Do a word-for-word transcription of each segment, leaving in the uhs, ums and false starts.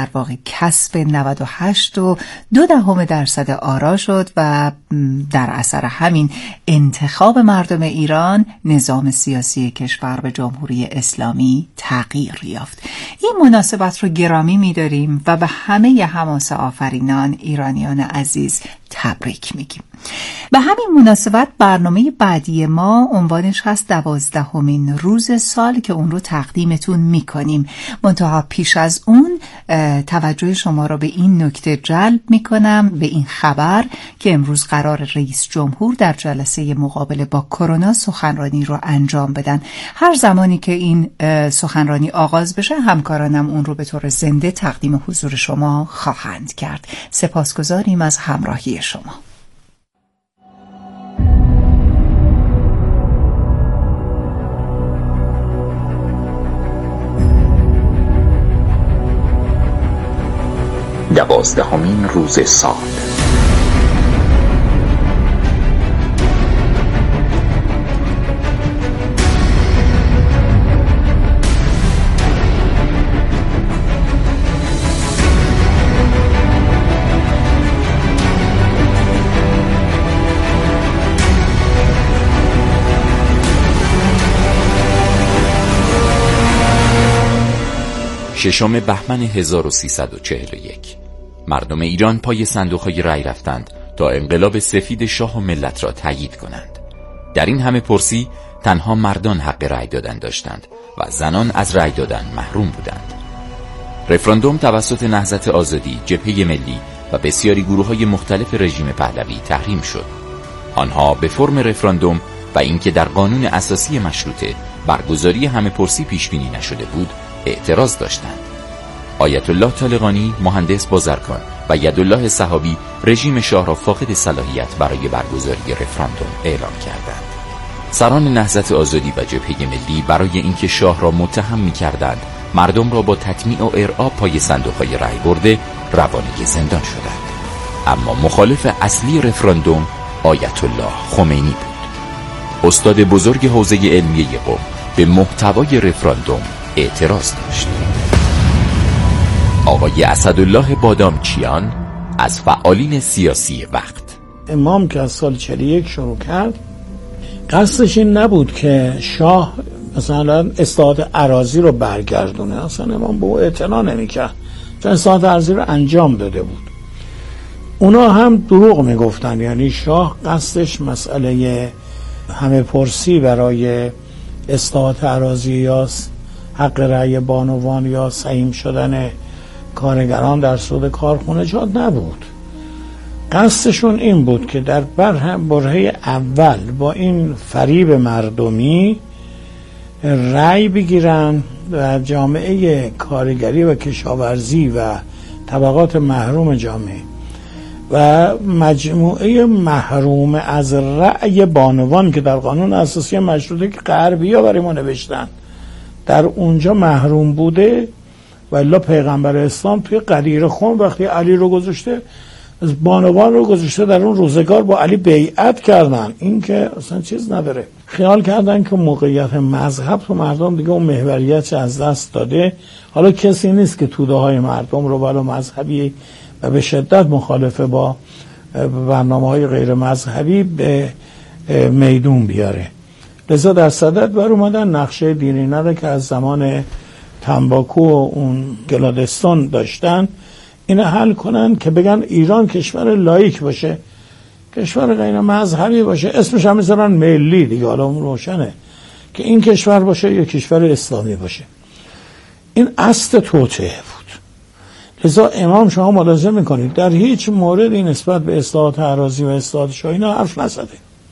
در واقع کسب نود و هشت و دو دهم درصد آرا شد و در اثر همین انتخاب مردم ایران نظام سیاسی کشور به جمهوری اسلامی تغییر یافت. این مناسبت رو گرامی می‌داریم و به همه حماسه آفرینان ایرانیان عزیز تبریک میگیم. به همین مناسبت برنامه بعدی ما عنوانش هست دوازدهمین روز سال که اون رو تقدیمتون میکنیم. منتها پیش از اون توجه شما را به این نکته جلب میکنم، به این خبر که امروز قرار رئیس جمهور در جلسه مقابله با کرونا سخنرانی رو انجام بدن. هر زمانی که این سخنرانی آغاز بشه همکارانم اون رو به طور زنده تقدیم حضور شما خواهند کرد. سپاسگزاریم از همراهی شما. دوازدهمین روز سال. ششم بهمن هزار و سیصد و چهل و یک مردم ایران پای صندوق‌های رأی رفتند تا انقلاب سفید شاه و ملت را تایید کنند. در این همه پرسی تنها مردان حق رأی دادن داشتند و زنان از رأی دادن محروم بودند. رفراندوم توسط نهضت آزادی، جبهه ملی و بسیاری گروه‌های مختلف رژیم پهلوی تحریم شد. آنها به فرم رفراندوم و اینکه در قانون اساسی مشروطه برگزاری همه پرسی پیش بینی نشده بود اعتراض داشتند. آیت الله طالقانی، مهندس بازرگان و یدالله صحابی رژیم شاه را فاقد صلاحیت برای برگزاری رفراندوم اعلام کردند. سران نهضت آزادی و جبهه ملی برای اینکه شاه را متهم می‌کردند مردم را با تطمیع و ارعاب پای صندوق‌های رأی برده روانه زندان شدند. اما مخالف اصلی رفراندوم آیت الله خمینی بود. استاد بزرگ حوزه علمیه قم به محتوای رفراندوم اعتراض داشت. آقای اسدالله بادامچیان از فعالین سیاسی وقت: امام که از سال چهل و یک شروع کرد قصدش این نبود که شاه مثلا اصلاحات اراضی رو برگردونه، اصلا امام به او اعتنا نمی‌کرد، چون اصلاحات اراضی رو انجام داده بود. اونا هم دروغ میگفتن، یعنی شاه قصدش مسئله همه پرسی برای اصلاحات اراضی یا حق رأی بانوان یا سهیم شدن کارگران در سود کارخانجات نبود. قصدشون این بود که در برهه اول با این فریب مردمی رأی بگیرن و جامعه کارگری و کشاورزی و طبقات محروم جامعه و مجموعه محروم از رأی بانوان که در قانون اساسی مشروطه که غربی‌ها برای ما نوشتن در اونجا محروم بوده. و الا پیغمبر اسلام توی غدیر خون وقتی علی رو گذاشته، از بانوان رو گذاشته در اون روزگار با علی بیعت کردن. این که اصلا چیز نداره. خیال کردن که موقعیت مذهب تو مردم دیگه اون محوریت از دست داده. حالا کسی نیست که توده های مردم رو بالا مذهبی و به شدت مخالفه با برنامه های غیر مذهبی به میدون بیاره. لذا در صدد بر اومدن نقشه دیرینه رو که از زمان تنباکو و اون گلادستان داشتن اینو حل کنن که بگن ایران کشور لایک باشه، کشور غیر مذهبی باشه، اسمش هم میذارن ملی دیگه، حالا اون روشنه که این کشور باشه یا کشور اسلامی باشه. این اصل توطئه بود. لذا امام شما ملاحظه میکنید در هیچ موردی نسبت به اصلاحات اراضی و اصلاحات شاهی اینا حرف نزده،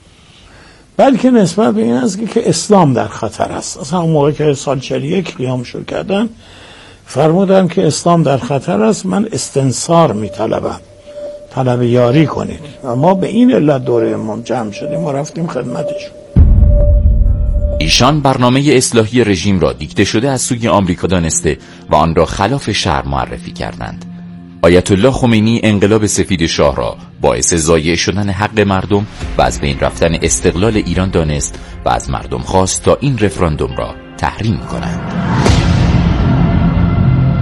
بلکه نسبت به این است که اسلام در خطر است. اصلا اون موقع که سال چهل و یک قیام شروع کردن فرمودن که اسلام در خطر است، من استنصار میطلبم، طلب یاری کنید. و ما به این علت دوره امام جمع شدیم و رفتیم خدمتشون. ایشان برنامه اصلاحی رژیم را دیکته شده از سوی آمریکا دانسته و آن را خلاف شرع معرفی کردند. آیت الله خمینی انقلاب سفید شاه را باعث ضایع شدن حق مردم و از بین رفتن استقلال ایران دانست و از مردم خواست تا این رفراندوم را تحریم کنند.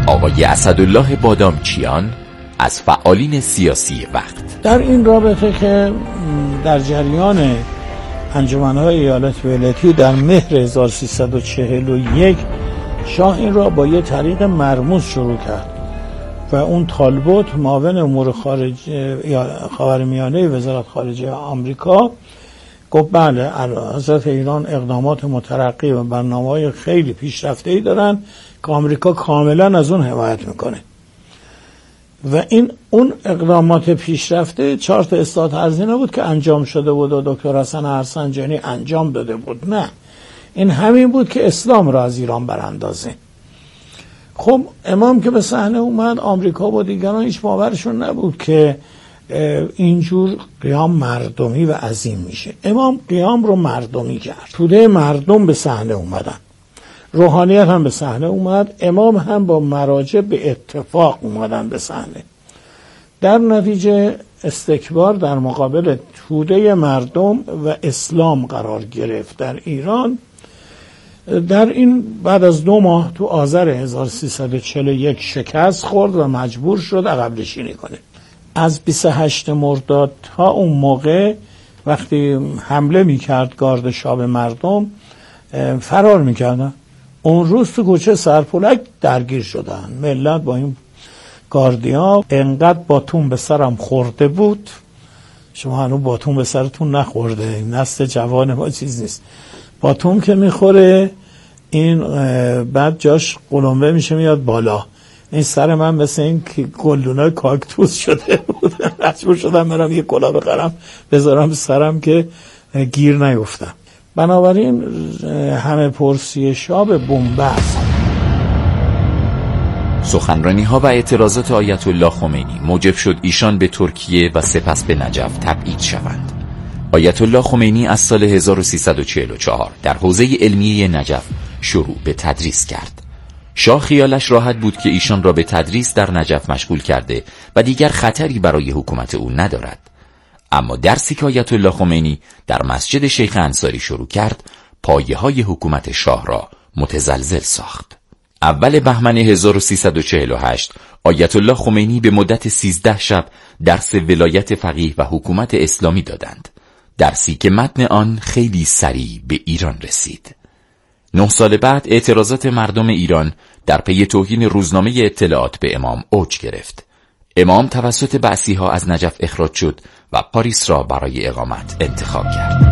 آقای اسدالله بادامچیان از فعالین سیاسی وقت. در این رابطه که در جریان انجمن‌های ایالات ولایتی در مهر هزار و سیصد و چهل و یک شاه این را با یه طریق مرموز شروع کرد و اون تالبوت معاون امور خارجه خاورمیانه وزارت خارجه آمریکا گفت بله حضرت ایران اقدامات مترقی و برنامه‌های خیلی پیشرفته‌ای دارن که آمریکا کاملا از اون حمایت میکنه و این اون اقدامات پیشرفته چهار تا اصلاحات ارضی بود که انجام شده بود و دکتر حسن ارسنجانی انجام داده بود، نه، این همین بود که اسلام را از ایران براندازه. خب امام که به صحنه اومد، آمریکا و دیگران هیچ باورشون نبود که اینجور قیام مردمی و عظیم میشه. امام قیام رو مردمی کرد، توده مردم به صحنه اومدن، روحانیت هم به صحنه اومد، امام هم با مراجع به اتفاق اومدن به صحنه. در نتیجه استکبار در مقابل توده مردم و اسلام قرار گرفت در ایران. در این بعد از دو ماه تو آذر هزار و سیصد و چهل و یک شکست خورد و مجبور شد عقب نشینی کنه. از بیست و هشتم مرداد تا اون موقع وقتی حمله میکرد گارد شاه مردم فرار میکردن. اون روز تو کوچه سرپولک درگیر شدن. ملت با این گاردیا انقدر باتون به سرم خورده بود، شما هنوز باتون به سرتون نخورده، نسل جوان ما چیز نیست، باتون که میخوره این بعد جاش قلمبه میشه میاد بالا. این سر من مثل این که گلدونای کاکتوس شده بود، مجبور شدم برم یه کلاه بخرم بذارم سرم که گیر نیفتم. بنابراین همه پرسی شاه به بنبست. سخنرانی ها و اعتراضات آیت الله خمینی موجب شد ایشان به ترکیه و سپس به نجف تبعید شوند. آیت الله خمینی از سال هزار و سیصد و چهل و چهار در حوزه علمیه نجف شروع به تدریس کرد. شاه خیالش راحت بود که ایشان را به تدریس در نجف مشغول کرده و دیگر خطری برای حکومت او ندارد. اما درسی که آیت الله خمینی در مسجد شیخ انصاری شروع کرد پایه های حکومت شاه را متزلزل ساخت. اول بهمن هزار و سیصد و چهل و هشت آیت الله خمینی به مدت سیزده شب درس ولایت فقیه و حکومت اسلامی دادند، درسی که متن آن خیلی سریع به ایران رسید. نه سال بعد اعتراضات مردم ایران در پی توهین روزنامه اطلاعات به امام اوج گرفت. امام توسط بعثی‌ها از نجف اخراج شد و پاریس را برای اقامت انتخاب کرد.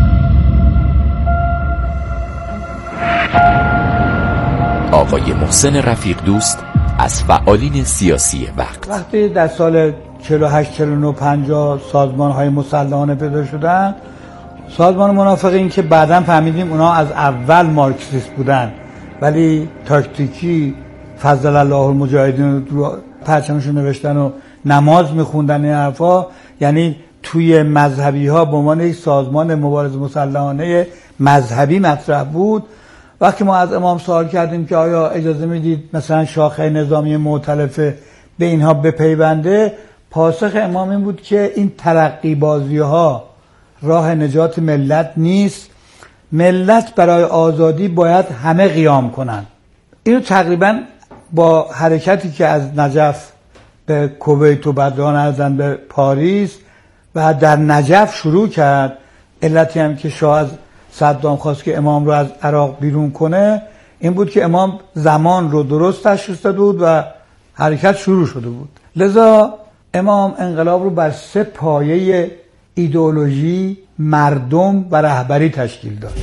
آقای محسن رفیق دوست از فعالین سیاسی وقت. وقتی در سال چهل و هشت چهل و نه پنجاه سازمان‌های مسلحانه پیدا شدن، سازمان منافقین که بعداً فهمیدیم اونا از اول مارکسیست بودن ولی تاکتیکی فضل الله المجاهدین رو پرچمشون نوشتن و نماز میخوندن این حرفا، یعنی توی مذهبی ها به عنوان یک سازمان مبارزه مسلحانه مذهبی مطرح بود. وقتی ما از امام سوال کردیم که آیا اجازه میدید مثلا شاخه نظامی مؤتلف به اینها بپیونده، پاسخ امام این بود که این ترقی بازی ها راه نجات ملت نیست، ملت برای آزادی باید همه قیام کنند. اینو تقریبا با حرکتی که از نجف به کویت و بعد راه ازن به پاریس و در نجف شروع کرد. علتی هم که شاه از صدام خواست که امام رو از عراق بیرون کنه این بود که امام زمان رو درست تشخیص داده بود و حرکت شروع شده بود. لذا امام انقلاب رو بر سه پایه ایدئولوژی، مردم و رهبری تشکیل داد.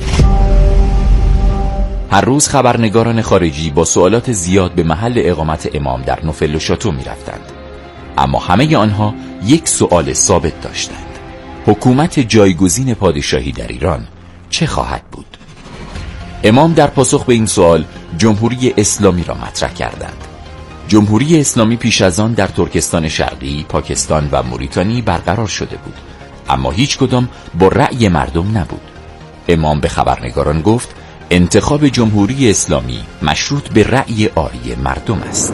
هر روز خبرنگاران خارجی با سوالات زیاد به محل اقامت امام در نوفل و شاتو می رفتند. اما همه آنها یک سوال ثابت داشتند: حکومت جایگزین پادشاهی در ایران چه خواهد بود؟ امام در پاسخ به این سوال جمهوری اسلامی را مطرح کردند. جمهوری اسلامی پیش از آن در ترکستان شرقی، پاکستان و موریتانی برقرار شده بود، اما هیچ کدام با رأی مردم نبود. امام به خبرنگاران گفت انتخاب جمهوری اسلامی مشروط به رأی آری مردم است.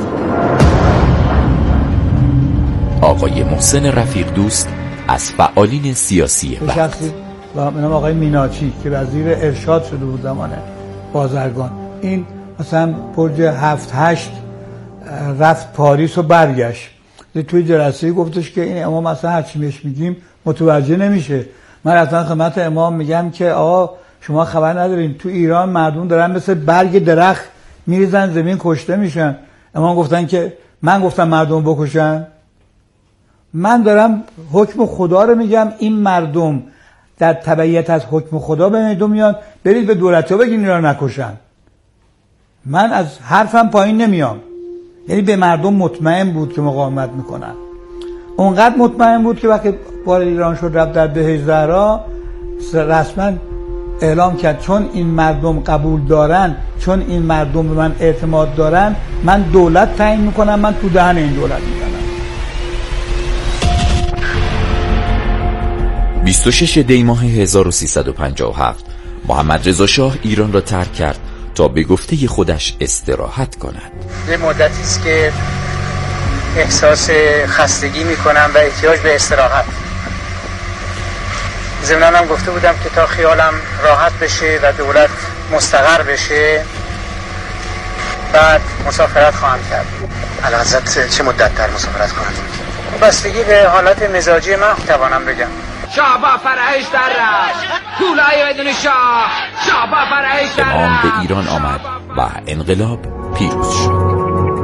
آقای محسن رفیق دوست از فعالین سیاسی وقت و منم آقای میناچی که وزیر ارشاد شده بود زمان بازرگان، این مثلا برج هفت هشت رفت پاریس و برگشت. توی جلسه گفتش که این امام اصلا هرچی بهش میگیم متوجه نمیشه. من اصلا خدمت امام میگم که آقا شما خبر ندارین تو ایران مردم دارن مثل برگ درخت میریزن زمین کشته میشن. امام گفتن که من گفتم مردم بکشن؟ من دارم حکم خدا رو میگم. این مردم در تبعیت از حکم خدا به میدون میان، برید به دولت‌ها بگین اینا رو نکشن. من از حرفم پایین نمیام. یعنی به مردم مطمئن بود که مقاومت میکنن. اونقدر مطمئن بود که وقتی وارد ایران شد رفت در بهشت زهرا رسما اعلام کرد چون این مردم قبول دارن، چون این مردم به من اعتماد دارن، من دولت تعیین میکنم، من تو دهن این دولت میزنم. بیست و شش دی ماه هزار و سیصد و پنجاه و هفت محمد رضا شاه ایران را ترک کرد تا به گفته خودش استراحت کند. یه مدتی است که احساس خستگی میکنم و احتیاج به استراحت. ضمناً هم گفته بودم که تا خیالم راحت بشه و دولت مستقر بشه بعد مسافرت خواهم کرد. الحضرت چه مدت در مسافرت خواهند کرد؟ بستگی به حالت مزاجی من توانم بگم. شاه با فرهش در رفت، پولای بدون شاه، شاه با فرهش در رفت. امام به ایران آمد و انقلاب پیروز شد.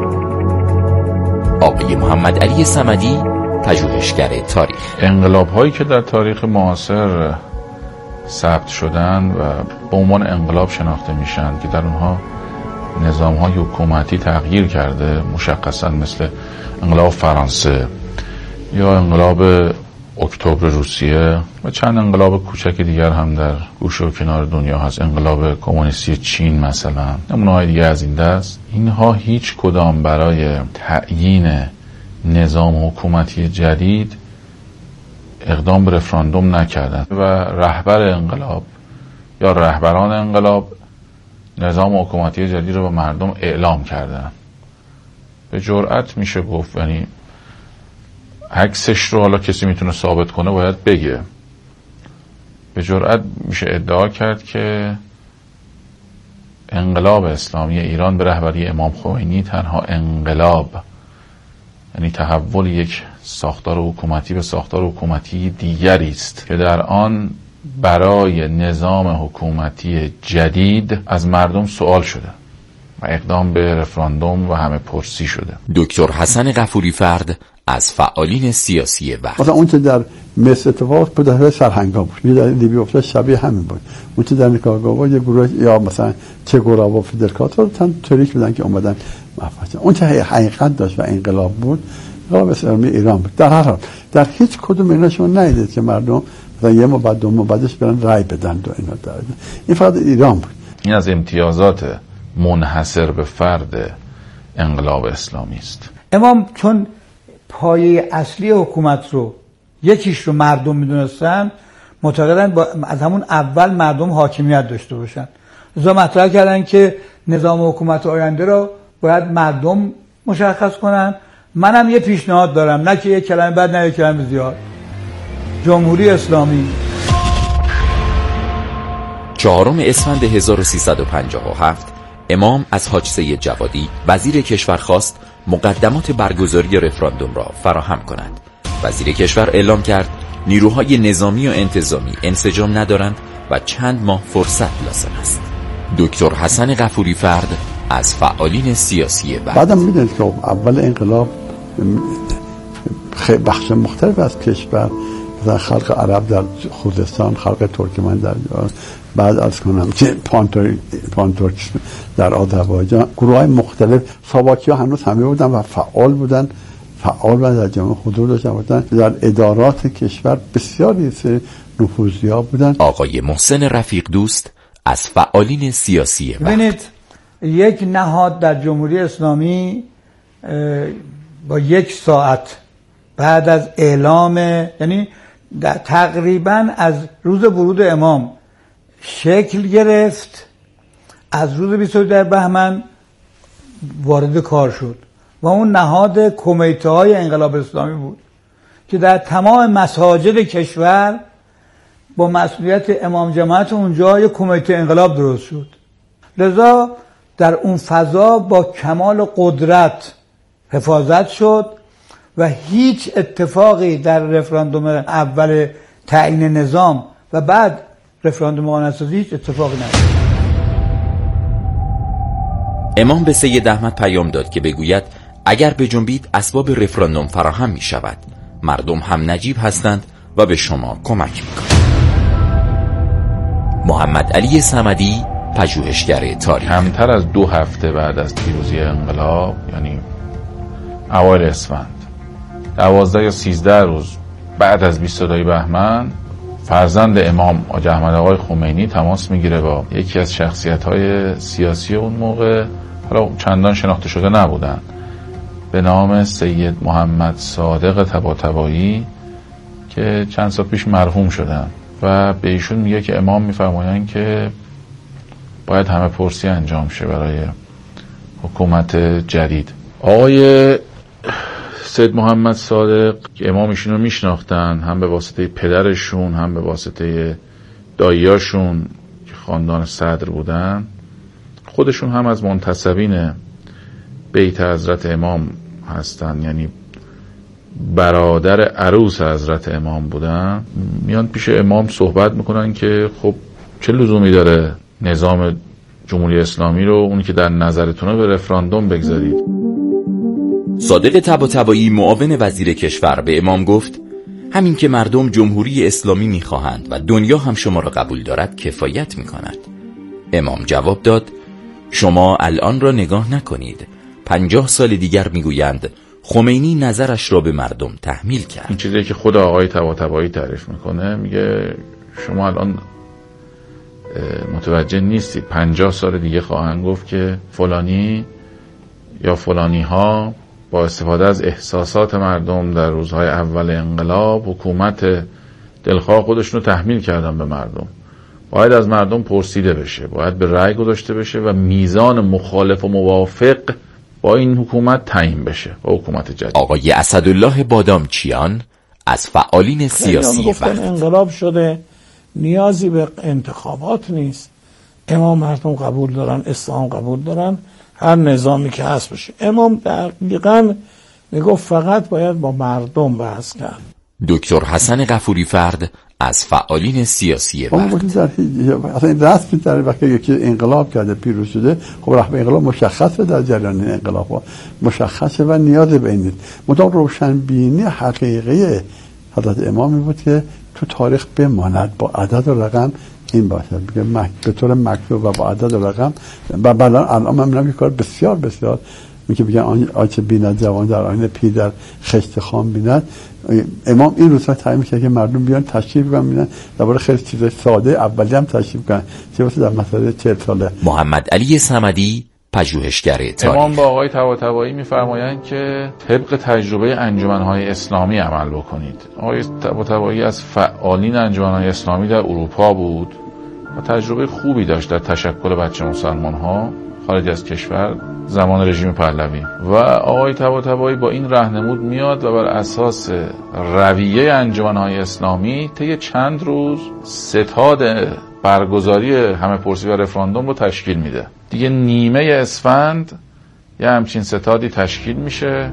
آقای محمد علی صمدی، پژوهشگر تاریخ. انقلاب هایی که در تاریخ معاصر ثبت شدن و به عنوان انقلاب شناخته میشن که در اونها نظام های حکومتی تغییر کرده، مشخصا مثل انقلاب فرانسه یا انقلاب اکتبر روسیه و چند انقلاب کوچک دیگر هم در گوشه و کنار دنیا هست. انقلاب کمونیستی چین مثلا، نمونه‌های دیگه از این دست. اینها هیچ کدام برای تعیین نظام حکومتی جدید اقدام به رفراندوم نکردند و رهبر انقلاب یا رهبران انقلاب نظام حکومتی جدید رو به مردم اعلام کردند. به جرئت میشه گفت، یعنی عکسش رو حالا کسی میتونه ثابت کنه باید بگه، به جرئت میشه ادعا کرد که انقلاب اسلامی ایران به رهبری امام خمینی تنها انقلاب، یعنی تحول یک ساختار حکومتی به ساختار حکومتی دیگری است که در آن برای نظام حکومتی جدید از مردم سوال شده و اقدام به رفراندوم و همه پرسی شده. دکتر حسن غفوری فرد از فعالین سیاسی وقت. مثلا اون چه در مصر اتفاق بود در سرهنگا بود، یه در لیبی افتاد شبیه همین بود. اون چه در نیکاراگوآ یه گروه یا مثلا چه گروه و فیدل کاسترو تن تریک بودن که اومدن مفاهیم. اون چه حقیقت داشت و انقلاب بود، انقلاب اسلامی ایران بود. در هر حال در هیچ کدوم اینا شما ندیدید که مردم مثلا یه ما بعد دو ما بعدش برن رای بدن و اینا داره. این فقط ایران بود. این از امتیازات منحصر به فرد انقلاب اسلامی است. امام چون پایه اصلی حکومت رو یکیش رو مردم میدونستن، معتقدن با از همون اول مردم حاکمیت داشته باشن. لذا مطرح کردن که نظام حکومت آینده رو باید مردم مشخص کنن. منم یه پیشنهاد دارم، نه که یک کلمه بعد نه یک کلمه زیاد. جمهوری اسلامی. چهارم اسفند هزار و سیصد و پنجاه و هفت امام از حاج سید جوادی وزیر کشور خواست مقدمات برگزاری رفراندوم را فراهم کند. وزیر کشور اعلام کرد نیروهای نظامی و انتظامی انسجام ندارند و چند ماه فرصت لازم است. دکتر حسن غفوری فرد از فعالین سیاسی وقت. بعدم میدونید که اول انقلاب بخش مختلف از کشور، مثلا خلق عرب در خوزستان، خلق ترکمن در ایران، بعد از کنم که پانتور پانتورک در آذربایجان، گروه های مختلف، ساواکی ها هنوز همه بودن و فعال بودن فعال و در جامعه حضور داشتن بودن. در ادارات کشور بسیاری سری نفوذی‌ها بودن. آقای محسن رفیق دوست از فعالین سیاسی وقت. ببینید یک نهاد در جمهوری اسلامی با یک ساعت بعد از اعلام، یعنی تقریبا از روز ورود امام شکل گرفت، از روز بیست و دو بهمن وارد کار شد و اون نهاد کمیته های انقلاب اسلامی بود که در تمام مساجد کشور با مسئولیت امام جماعت اونجا یک کمیته انقلاب درست شد. لذا در اون فضا با کمال قدرت حفاظت شد و هیچ اتفاقی در رفراندوم اول تعیین نظام و بعد رفراندوم قانون‌سازی هیچ اتفاقی نیفتاد. امام به سید احمد پیام داد که بگوید اگر بجنبید اسباب رفراندوم فراهم می شود. مردم هم نجیب هستند و به شما کمک می کنند. محمد علی صمدی، پژوهشگر تاریخ. کمتر از دو هفته بعد از پیروزی انقلاب، یعنی اوایل اسفند، دوازده یا سیزده روز بعد از بیست و دو بهمن، فرزند امام حاج احمد آقای خمینی تماس میگیره با یکی از شخصیت‌های سیاسی اون موقع، حالا چندان شناخته شده نبودن، به نام سید محمد صادق طباطبایی که چند سال پیش مرحوم شدن و به ایشون میگه که امام میفرمایند که باید همه پرسی انجام شه برای حکومت جدید. آقای سید محمد صادق که امام ایشون رو میشناختن، هم به واسطه پدرشون هم به واسطه داییاشون که خاندان صدر بودن، خودشون هم از منتسبین بیت حضرت امام هستن، یعنی برادر عروس حضرت امام بودن. میان پیش امام صحبت میکنن که خب چه لزومی داره نظام جمهوری اسلامی رو اونی که در نظرتونه به رفراندوم بگذارید. صادق طباطبایی معاون وزیر کشور به امام گفت همین که مردم جمهوری اسلامی میخواهند و دنیا هم شما را قبول دارد کفایت میکند. امام جواب داد شما الان را نگاه نکنید، پنجاه سال دیگر میگویند خمینی نظرش را به مردم تحمیل کرد. این چیزی که خود آقای طباطبایی تعریف میکنه، میگه شما الان متوجه نیستید، پنجاه سال دیگه خواهند گفت که فلانی یا فلانی ها با استفاده از احساسات مردم در روزهای اول انقلاب حکومت دلخواه خودشون رو تحمیل کردن به مردم. باید از مردم پرسیده بشه، باید به رأی گذاشته بشه و میزان مخالف و موافق با این حکومت تعیین بشه، با حکومت جدید. آقای اسدالله بادامچیان از فعالین سیاسی وقت انقلاب شده، نیازی به انتخابات نیست، امام مردم قبول دارن، اسلام قبول دارن، هر نظامی که هست بشه. امام دقیقاً میگفت فقط باید با مردم بحث کرد. دکتر حسن غفوری فرد از فعالین سیاسی وقت اصلا این رسمی در وقتی یکی انقلاب کرده پیروز شده، خب رهبر انقلاب مشخصه در جریان انقلاب مشخصه و نیاز به این نیست. مدام روشنبینی حقیقی حضرت امامی بود که تو تاریخ بماند، با عدد و رقم این باشه، بگه به طور مکتوب و با عدد و رقم. و بعد الان من میگم که کار بسیار بسیار میگه بگن آنچه بیند جوان در آینه پیر در خشت خام بیند. امام این روزها تعیین کرد که مردم بیان تشریف کنن، بیان درباره خیلی چیزای ساده اولی هم تشریف کنن، چه واسه در مسئله چهل ساله. محمد علی صمدی، پژوهشگر تاریخ. امام با آقای طباطبایی میفرمایند که طبق تجربه انجمن‌های اسلامی عمل بکنید. آقای طباطبایی از فعالین انجمن‌های اسلامی در اروپا بود و تجربه خوبی داشت در تشکل بچه مسلمان‌ها خارج از کشور زمان رژیم پهلوی. و آقای طباطبایی با این راهنمود میاد و بر اساس رویه انجمن‌های اسلامی طی چند روز ستاد برگزاری همه پرسی و رفراندوم رو تشکیل میده. دیگه نیمه اسفند یه همچین ستادی تشکیل میشه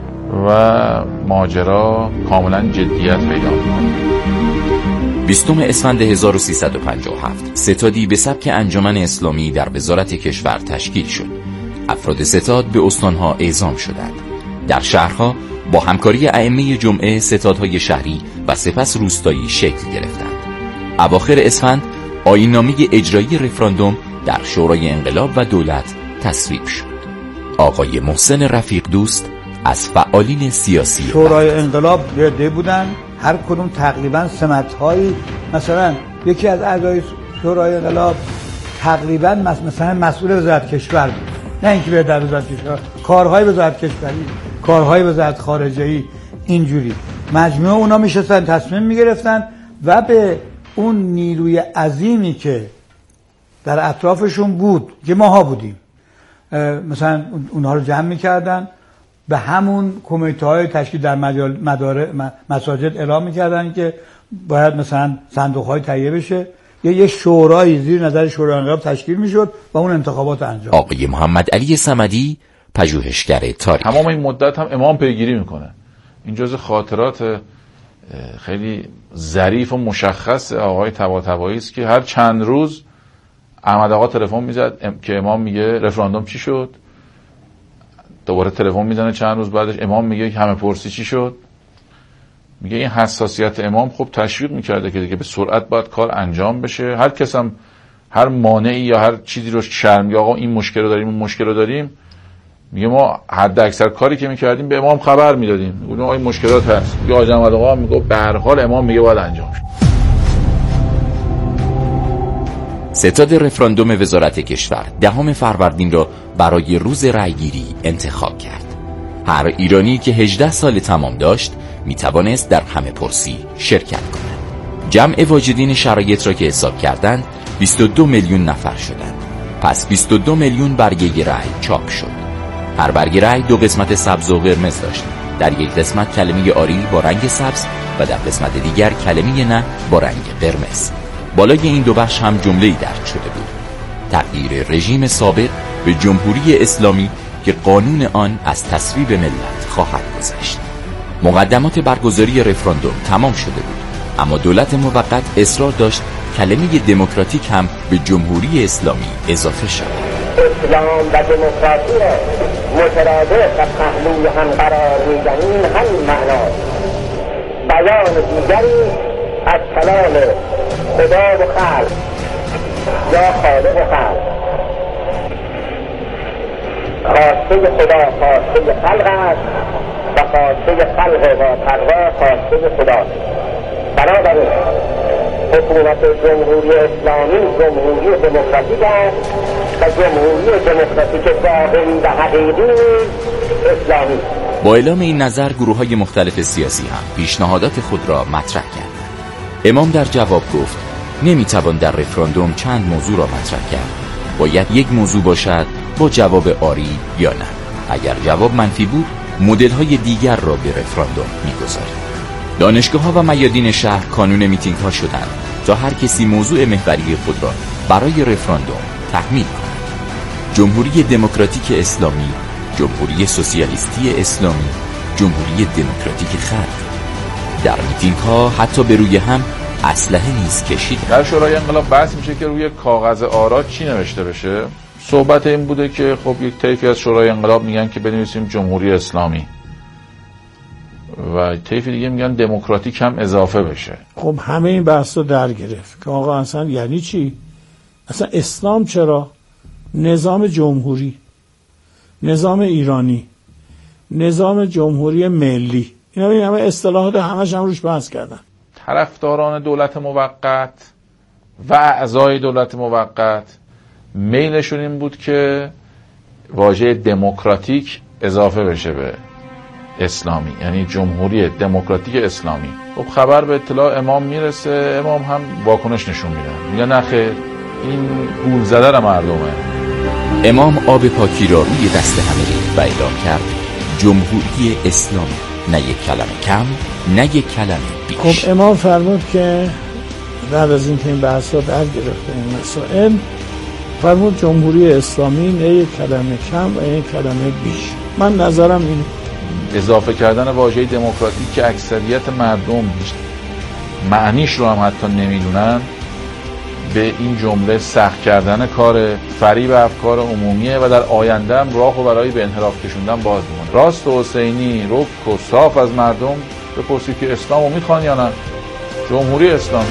و ماجرا کاملا جدیت پیدا میکنه. بیستم اسفند هزار و سیصد و پنجاه و هفت ستادی به سبک انجمن اسلامی در وزارت کشور تشکیل شد. افراد ستاد به استانها اعزام شدند. در شهرها با همکاری ائمه جمعه ستادهای شهری و سپس روستایی شکل گرفتند. اواخر اسفند آیین‌نامه اجرایی رفراندوم در شورای انقلاب و دولت تصویب شد. آقای محسن رفیق دوست از فعالین سیاسی شورای انقلاب ده بودن، هر کدوم تقریبا سمت‌هایی، مثلا یکی از اعضای شورای انقلاب تقریبا مثلا مسئول وزارت کشور بود، نه اینکه به در وزارت کشور، کارهای وزارت کشوری، کارهای وزارت خارجه‌ای، اینجوری مجموعه اونا میشستن تصمیم میگرفتن و به اون نیروی عظیمی که در اطرافشون بود که ماها بودیم، مثلا اونها رو جمع میکردن، به همون کمیته های تشکیل در مدار مساجد اعلام میکردن که باید مثلا صندوق های تهیه بشه، یا یه شورای زیر نظر شورای انقلاب تشکیل میشد و اون انتخابات انجام. آقای محمد علی صمدی، پژوهشگر تاریخ. تمام این مدت هم امام پیگیری میکنه. این جزء خاطرات خیلی ظریف و مشخص آقای طباطبایی است که هر چند روز احمد آقا تلفن میزد که امام میگه رفراندوم چی شد، دوباره تلفن میزنه چند روز بعدش امام میگه همه پرسی چی شد. میگه این حساسیت امام خب تشویق میکرده که دیگه به سرعت باید کار انجام بشه. هر کس هم هر مانعی یا هر چیزی رو شرم یا آقا این مشکل رو داریم اون مشکل رو داریم، میگه ما حد اکثر کاری که میکردیم به امام خبر میدادیم، میگفتیم آقا این مشکلات هست. یا حاج احمد آقا میگه به هر حال امام میگه باید انجام شه. ستاد رفراندوم وزارت کشور دهم فروردین را برای روز رأیگیری انتخاب کرد. هر ایرانی که هجده سال تمام داشت می توانست در همه پرسی شرکت کند. جمع واجدین شرایط را که حساب کردند بیست و دو میلیون نفر شدند. پس بیست و دو میلیون برگه رأی چاپ شد. هر برگه رأی دو قسمت سبز و قرمز داشت. در یک قسمت کلمه آری با رنگ سبز و در قسمت دیگر کلمه نه با رنگ قرمز. بالای این دو بخش هم جمله‌ای درج شده بود: تغییر رژیم سابق به جمهوری اسلامی که قانون آن از تصویب ملت خواهد گذشت. مقدمات برگزاری رفراندوم تمام شده بود، اما دولت موقت اصرار داشت کلمه دموکراتیک هم به جمهوری اسلامی اضافه شود. اسلام و دموکراسی را مترادف و پهلوی هم قرار می‌دهیم همین معناست. بیان دیگری از کلام خدا و خلق یا خالق و خلق. خواسته خدا خواسته خلق است و خواسته خلق و پروا خواسته خدا. بنابراین حکومت جمهوری اسلامی جمهوری دموکراتیک است و جمهوری دموکراتیک واقعی و حقیقی اسلامی. با اعلام این نظر گروه‌های مختلف سیاسی هم پیشنهادات خود را مطرح کردند. امام در جواب گفت نمیتوان در رفراندوم چند موضوع را مطرح کرد. باید یک موضوع باشد با جواب آری یا نه. اگر جواب منفی بود مدل‌های دیگر را به رفراندوم می‌گذاریم. دانشگاه‌ها و میادین شهر کانون میتینگ‌ها شدند تا هر کسی موضوع محوری خود را برای رفراندوم تحمیل کند. جمهوری دموکراتیک اسلامی، جمهوری سوسیالیستی اسلامی، جمهوری دموکراتیک خلق. در میتینگ‌ها حتی به روی هم اسلحه نیز کشید. در شورای انقلاب بحث میشه که روی کاغذ آرا چی نوشته بشه. صحبت این بوده که خب یک طیفی از شورای انقلاب میگن که بنویسیم جمهوری اسلامی و طیفی دیگه میگن دموکراتیک هم اضافه بشه. خب همه این بحث رو در گرفت که آقا اصلا یعنی چی؟ اصلا اسلام چرا؟ نظام جمهوری، نظام ایرانی، نظام جمهوری ملی، اینا این همه اصطلاحات همش هم روش بحث کردن. طرفداران دولت موقت و اعضای دولت موقت میلشون این بود که واژه دموکراتیک اضافه بشه به اسلامی، یعنی جمهوری دموکراتیک اسلامی. خب خبر به اطلاع امام میرسه، امام هم واکنش نشون میده، میگه نه خیر، این گول زدن مردمه. امام آب پاکی را روی دست همه ریخت و اعلام کرد جمهوری اسلامی، نه یک کلمه کم نه یک کلمه بیش. خب امام فرمود که بعد از اینکه این بحثا در گرفته این مسائل، فرمود جمهوری اسلامی نه یک کلمه کم و یک کلمه بیش. من نظرم این اضافه کردن واژه دموکراتیک که اکثریت مردم معنیش رو هم حتی نمیدونن، به این جمله سخت کردن کار، فریب افکار عمومیه و در آینده هم راه و برای به انحراف کشوندن باز میمونه. راست و حسینی رک و صاف از مردم بپرسید که اسلامو میخوان یا نه؟ جمهوری اسلامی.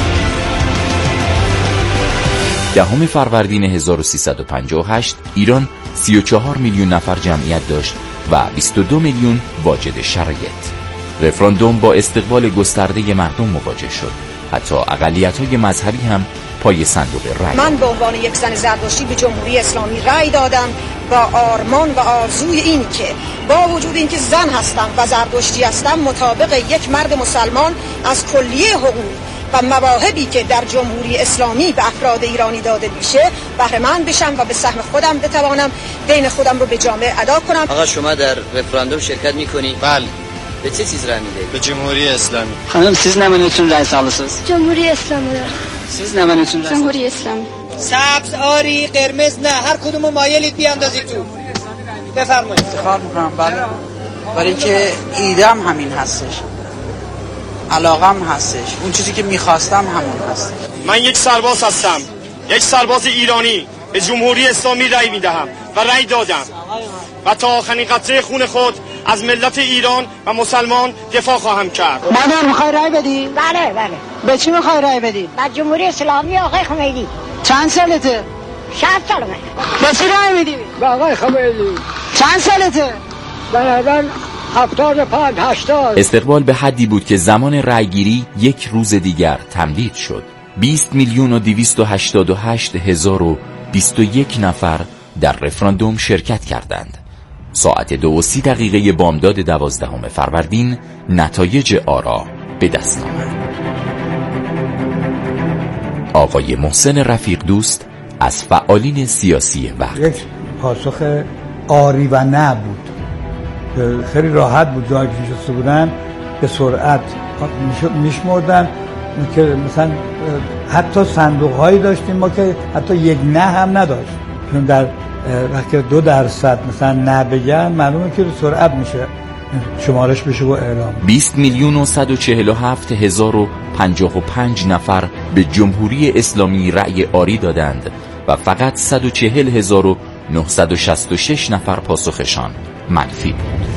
دهم فروردین هزار و سیصد و پنجاه و هشت ایران سی و چهار میلیون نفر جمعیت داشت و بیست و دو میلیون واجد شرایط. رفراندوم با استقبال گسترده مردم مواجه شد. حتی اقلیت‌های مذهبی هم پای صندوق رأی. من به عنوان یک زن زردشتی به جمهوری اسلامی رأی دادم با آرمان و آرزوی این که با وجود اینکه زن هستم و زردشتی هستم، مطابق یک مرد مسلمان از کلیه حقوق و مواهبی که در جمهوری اسلامی به افراد ایرانی داده میشه بهره مند بشم و به سهم خودم بتوانم دین خودم رو به جامعه ادا کنم. آقا شما در رفراندوم شرکت میکنی؟ بله. به چه چیز رای میدهید؟ به جمهوری اسلامی. خانم siz nə mənətin rəy salısınız? جمهوری اسلامی. siz nə mənətin rəy؟ جمهوری اسلامی. سبز، آری، قرمز نه، هر کدومو مایلید بیاندازید تو. بفرمایید. افتخار میکنم بله، برای اینکه ایدم همین هستش، علاقم هستش، اون چیزی که میخواستم همون هست. من یک سرباز هستم، یک سرباز ایرانی، به جمهوری اسلامی رأی میدهم و رأی دادم و تا آخرین قطره خون خود از ملت ایران و مسلمان دفاع خواهم کرد. مادر میخوای رأی بدی؟ بله بله. به چی میخوای رأی بدی؟ به جمهوری اسلامی آقای خمینی. چند سالته؟ شصت سالمه. به چی رأی میدی؟ به آقای خمینی. چند سالته؟ بنابراین هفتاد و پنج هشتاد. استقبال به حدی بود که زمان رأیگیری یک روز دیگر تمدید شد. بیست میلیون و دویست و هشتاد و هشت هزار و بیست و یک نفر در رفراندوم شرکت کردند. ساعت دو و سی دقیقه بامداد دوازدهم فروردین نتایج آرا به دست آمد. آقای محسن رفیق دوست از فعالین سیاسی وقت یک پاسخ آری و نه بود. خیلی راحت بود، جایی که نشسته بودن به سرعت میشمردن که مثلا حتی صندوق هایی داشتیم ما که حتی یک نه هم نداشت، چون در وقتی دو درصد مثلا نه بگن معلومه که به سرعت میشه شمارش بشه و اعلام. بیست میلیون و صد و چهل و هفت هزار و پنجاه و پنج نفر به جمهوری اسلامی رأی آری دادند و فقط صد و چهل هزار و نهصد و شصت و شش نفر پاسخشان منفی بود.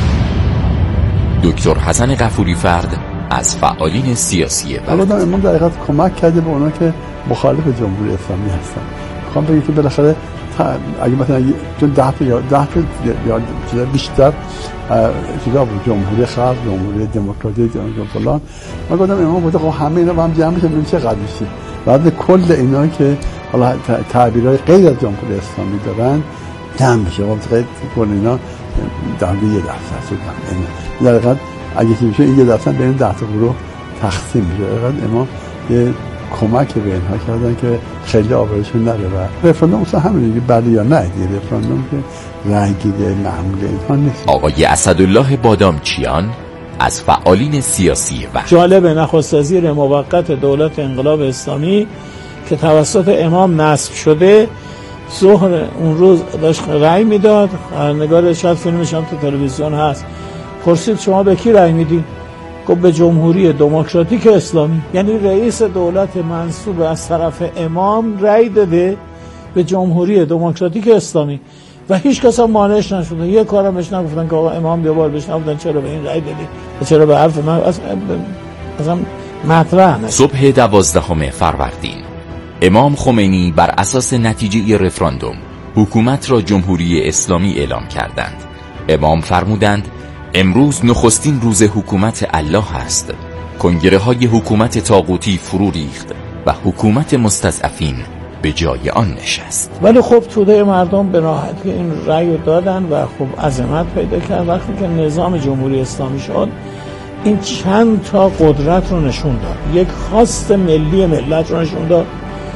دکتر حسن غفوری فرد از فعالین سیاسی وقت الان امام در حقیقت کمک کرده به اونا که مخالف جمهوری اسلامی هستن. میخوام بگم که بالاخره اگه مثلا چون ده تا یا ده تا یا بیشتر چیزا بود، جمهوری خلق، جمهوری دموکراتیک، جمهوری فلان، ما گفتم امام بود خب همه اینا با هم جمع بشن ببینیم چقدر میشه. بعد کل اینا که حالا تعبیرای غیر از جمهوری اسلامی دارن جمع بشه. خب غیر کل اینا در یه درصد شدن. در حقیقت اگه چی میشه این یه درصد بین ده تا گروه تقسیم میشه. حقیقت امام یه کمک به اینها کردن که خیلی آبروشون نره و رفراندوم اصلا همین دیگه بله یا نه دیگه، رفراندوم که رأیگیری معمول اینها نیست. آقای اسدالله بادامچیان از فعالین سیاسی و جالب نخست وزیر موقت دولت انقلاب اسلامی که توسط امام نصب شده ظهر اون روز داشت رأی میداد. خبرنگار شاید فیلمش هم تو تلویزیون هست، پرسید شما به کی رأی میدی؟ گفت به جمهوری دموکراتیک اسلامی. یعنی رئیس دولت منصوب از طرف امام رأی داده به جمهوری دموکراتیک اسلامی و هیچ کس هم مانعش نشده. یه کارم بهش نگفتن که آقا امام یه بار بهش نگفتن چرا به این رأی دادی، چرا به حرف من اصلا مطرح نشد. صبح دوازدهم فروردین امام خمینی بر اساس نتیجه رفراندوم حکومت را جمهوری اسلامی اعلام کردند. امام فرمودند امروز نخستین روز حکومت الله است. کنگره های حکومت طاغوتی فرو ریخت و حکومت مستضعفین به جای آن نشست. ولی خب توده مردم به راحتی این رأی رو دادن و خب عظمت پیدا کرد. وقتی که نظام جمهوری اسلامی شد این چند تا قدرت رو نشون داد. یک خواست ملی ملت رو نشون داد،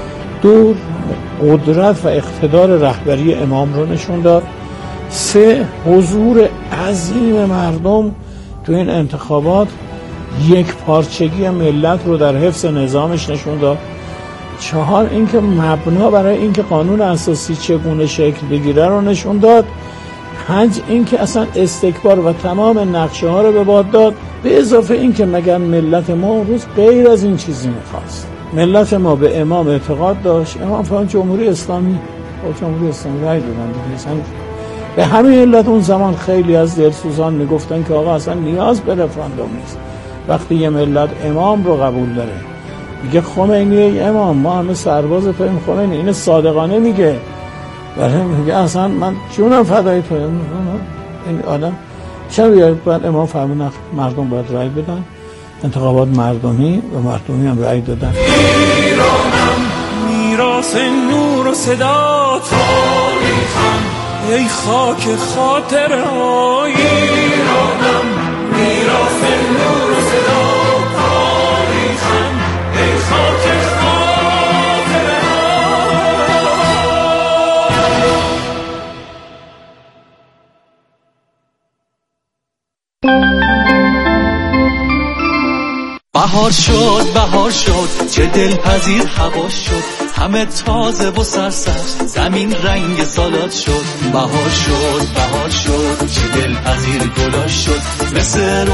دو قدرت و اقتدار رهبری امام رو نشون داد، سه حضور عظیم مردم تو این انتخابات یک پارچگی ملت رو در حفظ نظامش نشون داد، چهار اینکه مبنا برای اینکه قانون اساسی چگونه شکل بگیره رو نشون داد، پنج اینکه اصلا استکبار و تمام نقشه ها رو به باد داد. به اضافه اینکه مگر ملت ما اون روز غیر از این چیزی میخواست. ملت ما به امام اعتقاد داشت. امام فرمان جمهوری اسلامی با جمهوری اسلامی رای دادن دیگه. به همین علت اون زمان خیلی از دلسوزان میگفتن که آقا اصلا نیاز به رفراندوم نیست. وقتی یه ملت امام رو قبول داره میگه خمینی امام ما همه سرباز تویم، خمینی اینو صادقانه میگه، ولی میگه اصلا من جونم فدای تو. این آدم چرا بیاید باید امام فرمون مردم باید رای بدن، انتخابات مردمی و مردمی هم رای دادن. ایرانم میراث نور و صدا تاریخم، ای خاک خاطرهای ایرانم میراث نور و صدا تاریخم، ای خاک بهار شد بهار شد چه دلپذیر هوا شد، همه تازه و سرسبز زمین رنگ سالاد شد. بهار شد بهار شد چه دلپذیر گلا شد، مثل